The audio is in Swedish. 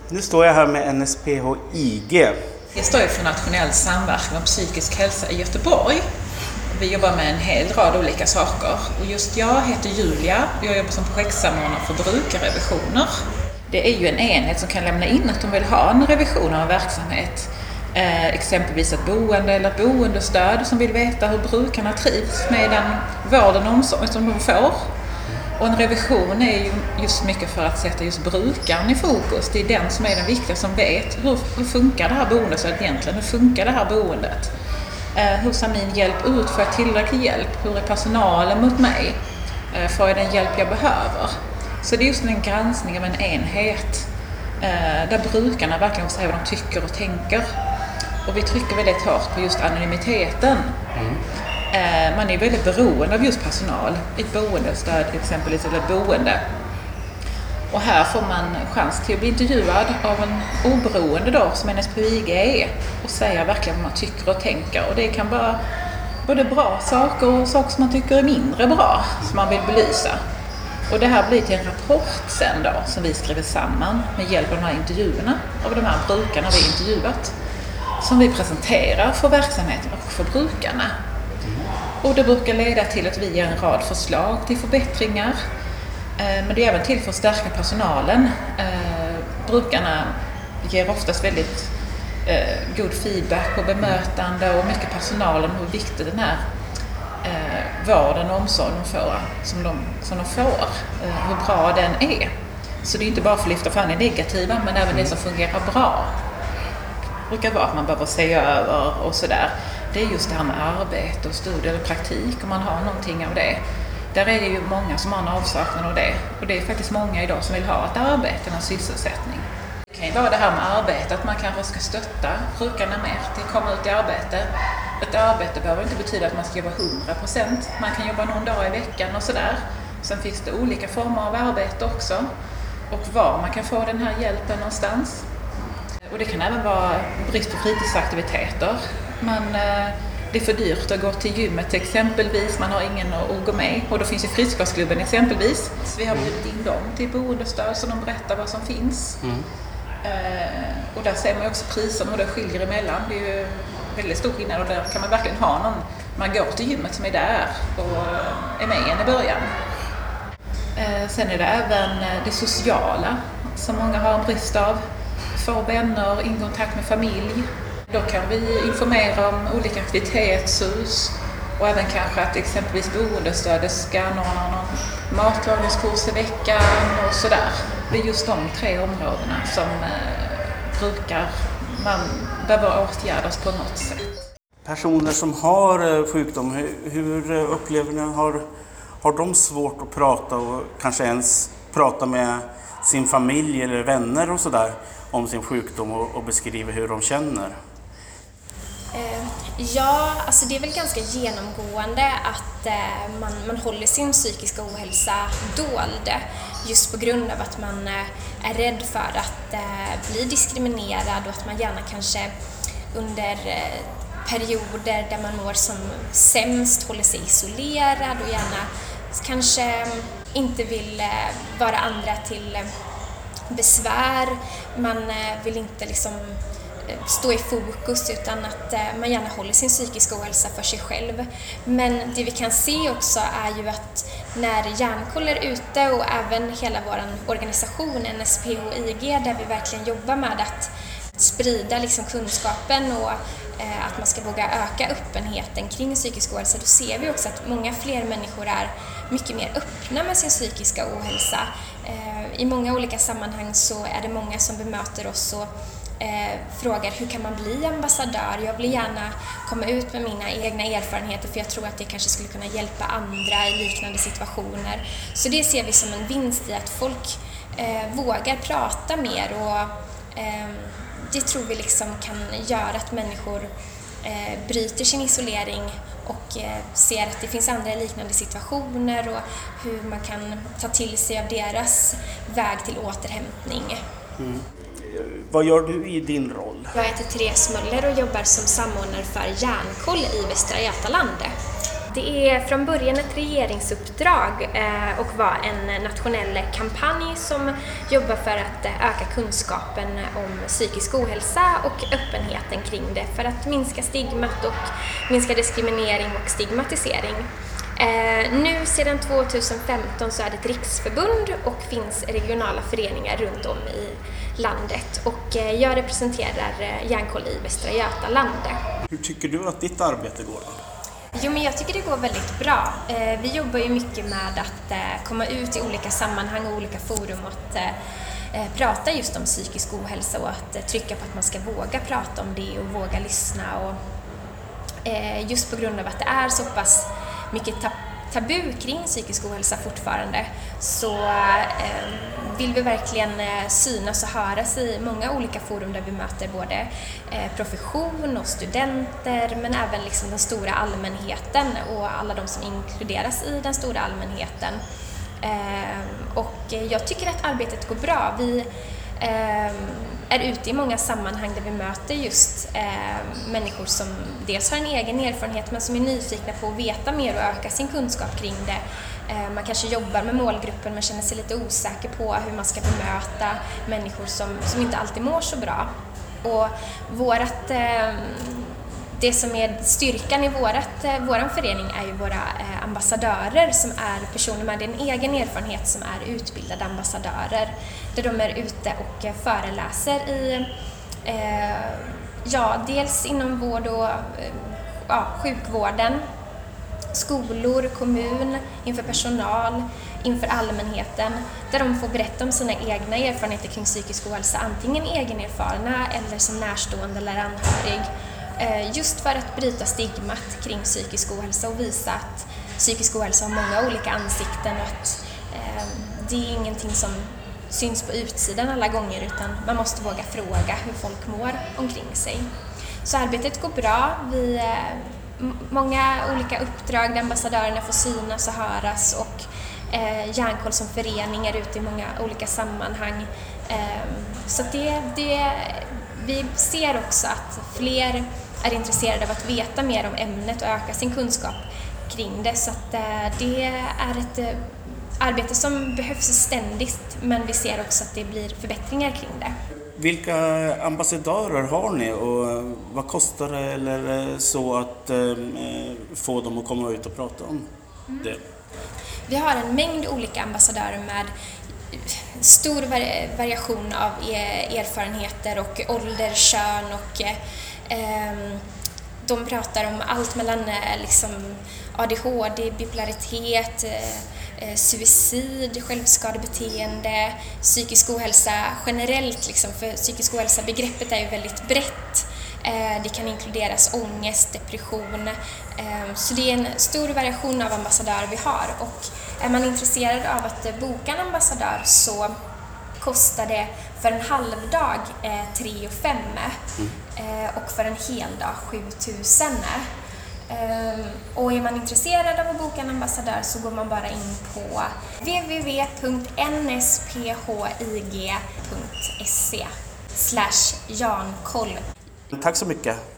Nu står jag här med NSPH-IG. Jag står för nationell samverkan om psykisk hälsa i Göteborg. Vi jobbar med en hel rad olika saker. Och just jag heter Julia och jag jobbar som projektsamordnare för brukarrevisioner. Det är ju en enhet som kan lämna in att de vill ha en revision av en verksamhet. Exempelvis ett boende eller ett boendestöd som vill veta hur brukarna trivs med den vården och omsorgen som de får. Och en revision är ju just mycket för att sätta just brukaren i fokus. Det är den som är den viktiga, som vet hur funkar det här boendestödet egentligen? Hur funkar det här boendet? Hur ser min hjälp ut? Får jag tillräcklig hjälp? Hur är personalen mot mig? Får jag den hjälp jag behöver? Så det är just en granskning av en enhet där brukarna verkligen får säga vad de tycker och tänker. Och vi trycker väldigt hårt på just anonymiteten. Man är väldigt beroende av just personal. Ett boendestöd exempelvis, eller ett boende. Och här får man chans till att bli intervjuad av en oberoende då, som NSPH-IG är, och säga verkligen vad man tycker och tänker. Och det kan vara både bra saker och saker som man tycker är mindre bra, som man vill belysa. Och det här blir till en rapport sen då, som vi skriver samman med hjälp av de här intervjuerna av de här brukarna vi intervjuat, som vi presenterar för verksamheten och för brukarna. Och det brukar leda till att vi ger en rad förslag till förbättringar. Men det är även till för att stärka personalen. Brukarna ger oftast väldigt god feedback och bemötande och mycket personalen hur viktig den här vården och omsorgen som de får. Hur bra den är. Så det är inte bara för att lyfta fram det negativa, men även det som fungerar bra. Det brukar vara att man behöver se över och sådär. Det är just det här med arbete och studie eller praktik, om man har någonting av det. Där är det ju många som har en avsaknad av det. Och det är faktiskt många idag som vill ha ett arbete, en sysselsättning. Det kan ju vara det här med arbete, att man kanske ska stötta brukarna mer till att komma ut i arbete. Ett arbete behöver inte betyda att man ska jobba 100%. Man kan jobba någon dag i veckan och sådär. Sen finns det olika former av arbete också. Och var man kan få den här hjälpen någonstans. Och det kan även vara brist på fritidsaktiviteter. Det är för dyrt att gå till gymmet exempelvis, man har ingen att gå med. Och då finns ju Friskvårdsklubben exempelvis. Så vi har bjudit in dem till boendestöd så de berättar vad som finns. Och där ser man också priserna och det skiljer emellan. Det är ju väldigt stor skillnad och där kan man verkligen ha någon. Man går till gymmet som är där och är med igen i början. Sen är det även det sociala som många har en brist av. Få vänner, in kontakt med familj. Då kan vi informera om olika aktivitetshus och även kanske att exempelvis boendestödet ska anordna någon matlagningskurs i veckan och sådär. Det är just de 3 områdena som man behöver åtgärdas på något sätt. Personer som har sjukdom, hur upplever ni, har de svårt att prata och kanske ens prata med sin familj eller vänner och sådär om sin sjukdom och beskriva hur de känner? Ja, alltså det är väl ganska genomgående att man håller sin psykiska ohälsa dold just på grund av att man är rädd för att bli diskriminerad och att man gärna kanske under perioder där man mår som sämst håller sig isolerad och gärna kanske inte vill vara andra till besvär. Man vill inte liksom stå i fokus utan att man gärna håller sin psykiska ohälsa för sig själv. Men det vi kan se också är ju att när Hjärnkoll är ute och även hela vår organisation NSPH-IG där vi verkligen jobbar med att sprida liksom kunskapen och att man ska våga öka öppenheten kring psykisk ohälsa, då ser vi också att många fler människor är mycket mer öppna med sin psykiska ohälsa. I många olika sammanhang så är det många som bemöter oss och frågar hur kan man bli ambassadör? Jag vill gärna komma ut med mina egna erfarenheter för jag tror att det kanske skulle kunna hjälpa andra i liknande situationer. Så det ser vi som en vinst i att folk vågar prata mer och det tror vi liksom kan göra att människor bryter sin isolering och ser att det finns andra liknande situationer och hur man kan ta till sig av deras väg till återhämtning. Vad gör du i din roll? Jag heter Therese Möller och jobbar som samordnare för Hjärnkoll i Västra Götaland. Det är från början ett regeringsuppdrag och var en nationell kampanj som jobbar för att öka kunskapen om psykisk ohälsa och öppenheten kring det för att minska stigmat och minska diskriminering och stigmatisering. Nu sedan 2015 så är det ett riksförbund och finns regionala föreningar runt om i landet och jag representerar Hjärnkoll i Västra Götaland. Hur tycker du att ditt arbete går då? Jo, men jag tycker det går väldigt bra. Vi jobbar ju mycket med att komma ut i olika sammanhang och olika forum och att prata just om psykisk ohälsa och att trycka på att man ska våga prata om det och våga lyssna. Och, just på grund av att det är så pass mycket tabu kring psykisk ohälsa fortfarande så vill vi verkligen synas och höras i många olika forum där vi möter både profession och studenter men även liksom den stora allmänheten och alla de som inkluderas i den stora allmänheten. Och jag tycker att arbetet går bra. Vi är ute i många sammanhang där vi möter just människor som dels har en egen erfarenhet men som är nyfikna på att veta mer och öka sin kunskap kring det. Man kanske jobbar med målgruppen men känner sig lite osäker på hur man ska bemöta människor som inte alltid mår så bra. Och det som är styrkan i vår förening är ju våra ambassadörer som är personer med en egen erfarenhet som är utbildade ambassadörer. Där de är ute och föreläser i, dels inom vård och sjukvården, skolor, kommun, inför personal, inför allmänheten. Där de får berätta om sina egna erfarenheter kring psykisk ohälsa, antingen egenerfarna eller som närstående eller anhörig. Just för att bryta stigmat kring psykisk ohälsa och visa att psykisk ohälsa har många olika ansikten och att det är ingenting som syns på utsidan alla gånger utan man måste våga fråga hur folk mår omkring sig. Så arbetet går bra. Vi många olika uppdrag där ambassadörerna får synas och höras och Hjärnkoll som förening är ute i många olika sammanhang. Så vi ser också att fler är intresserade av att veta mer om ämnet och öka sin kunskap kring det. Så att det är ett arbete som behövs ständigt men vi ser också att det blir förbättringar kring det. Vilka ambassadörer har ni och vad kostar det eller så att få dem att komma ut och prata om det? Vi har en mängd olika ambassadörer med stor variation av erfarenheter och ålder, kön och de pratar om allt mellan liksom ADHD, bipolaritet, suicid, självskadebeteende, psykisk ohälsa generellt liksom, för psykisk ohälsa begreppet är ju väldigt brett. Det kan inkluderas ångest, depression, så det är en stor variation av ambassadörer vi har och är man intresserad av att boka en ambassadör så kostar det för en halvdag 3 500 och för en hel dag 7 000. Och är man intresserad av att boka en ambassadör så går man bara in på www.nspHIG.se/Jankoll. Tack så mycket.